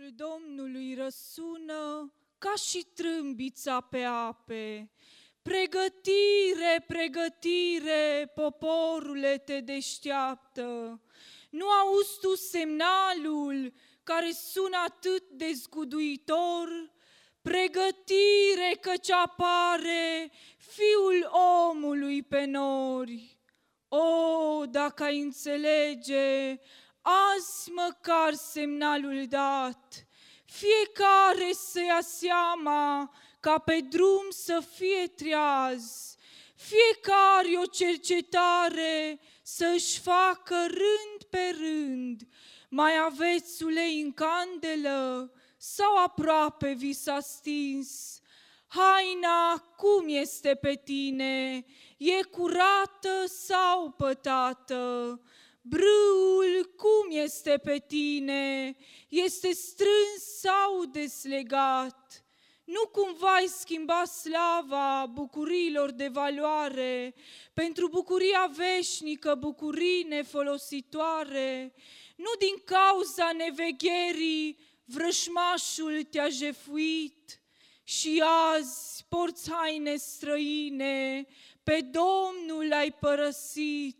glasul Domnului răsună ca și trâmbița pe ape. Pregătire, pregătire, poporule te deșteaptă. Nu auzi tu semnalul care sună atât de zguduitor? Pregătire, căci apare Fiul omului pe nori. O, dacă ai înțelege azi măcar semnalul dat, fiecare să ia seama ca pe drum să fie treaz, fiecare o cercetare să-și facă rând pe rând. Mai aveți ulei în candelă sau aproape vi s-a stins? Haina cum este pe tine? E curată sau pătată? Brâul cum este pe tine? Este strâns sau deslegat? Nu cumva ai schimba slava bucuriilor de valoare pentru bucuria veșnică, bucurii nefolositoare? Nu din cauza nevegherii vrășmașul te-a jefuit și azi porți haine străine, pe Domnul ai părăsit.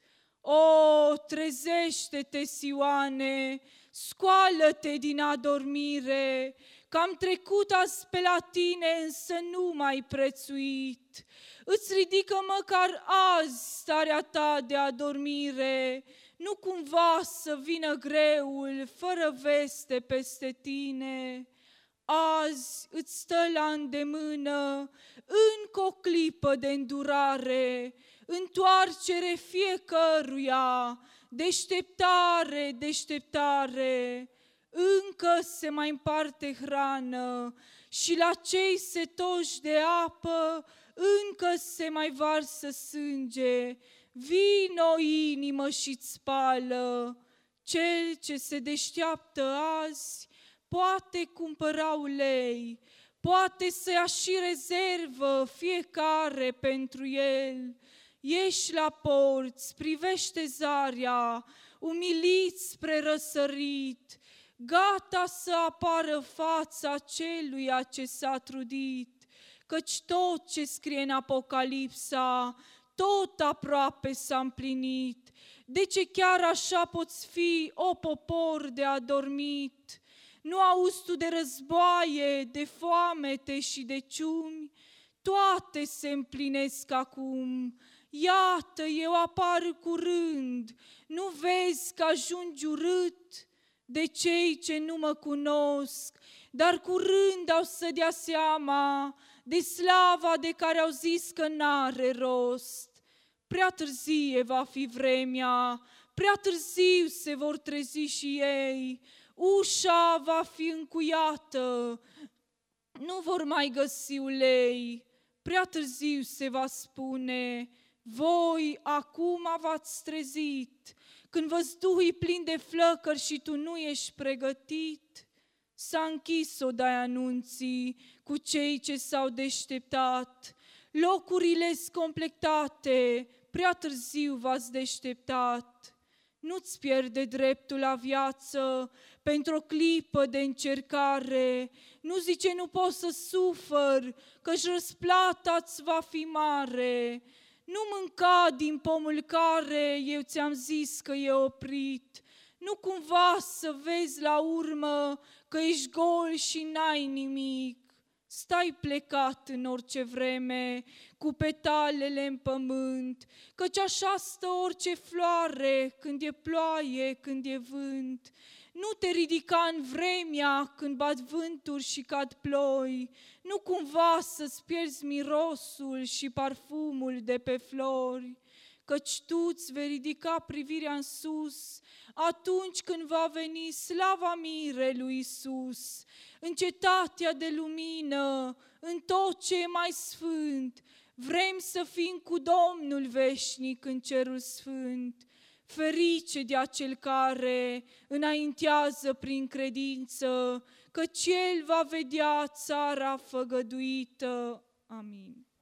O, trezește-te, Sioane, scoală-te din adormire, că am trecut azi pe la tine, însă nu m-ai prețuit. Îți ridică măcar azi starea ta de adormire, nu cumva să vină greul fără veste peste tine. Azi îți stă la îndemână încă o clipă de îndurare, întoarcere fiecăruia, deșteptare, deșteptare. Încă se mai împarte hrană și la cei setoși de apă încă se mai varsă sânge. Vino, inimă, și-ți spală. Cel ce se deșteaptă azi poate cumpăra ulei, poate să ia și rezervă fiecare pentru el. Ieși la porți, privește zarea, umilit spre răsărit, gata să apară fața celuia ce s-a trudit, căci tot ce scrie în Apocalipsa, tot aproape s-a împlinit. De ce chiar așa poți fi, o popor de adormit? Nu auzi tu de războaie, de foamete și de ciumi? Toate se împlinesc acum. Iată, eu apar curând. Nu vezi că ajungi urât de cei ce nu mă cunosc, dar curând au să dea seama de slava de care au zis că n-are rost. Prea târzie va fi vremea, prea târziu se vor trezi și ei. Ușa va fi încuiată, nu vor mai găsi ulei. Prea târziu se va spune, voi acum v-ați trezit, când văzduhii plin de flăcări și tu nu ești pregătit. S-a închis odaia anunții cu cei ce s-au deșteptat, locurile scompletate, prea târziu v-ați deșteptat. Nu-ți pierde dreptul la viață pentru o clipă de încercare. Nu zice nu pot să sufăr, căci răsplata-ți va fi mare. Nu mânca din pomul care eu ți-am zis că e oprit. Nu cumva să vezi la urmă că ești gol și n-ai nimic. Stai plecat în orice vreme, cu petalele în pământ, căci așa stă orice floare, când e ploaie, când e vânt. Nu te ridica în vremea când bat vânturi și cad ploi, nu cumva să-ți pierzi mirosul și parfumul de pe flori, căci tu îți vei ridica privirea în sus atunci când va veni slava mirelui Iisus, în cetatea de lumină, în tot ce e mai sfânt. Vrem să fim cu Domnul veșnic în cerul sfânt. Ferice de acel care înaintează prin credință, căci el va vedea țara făgăduită. Amin.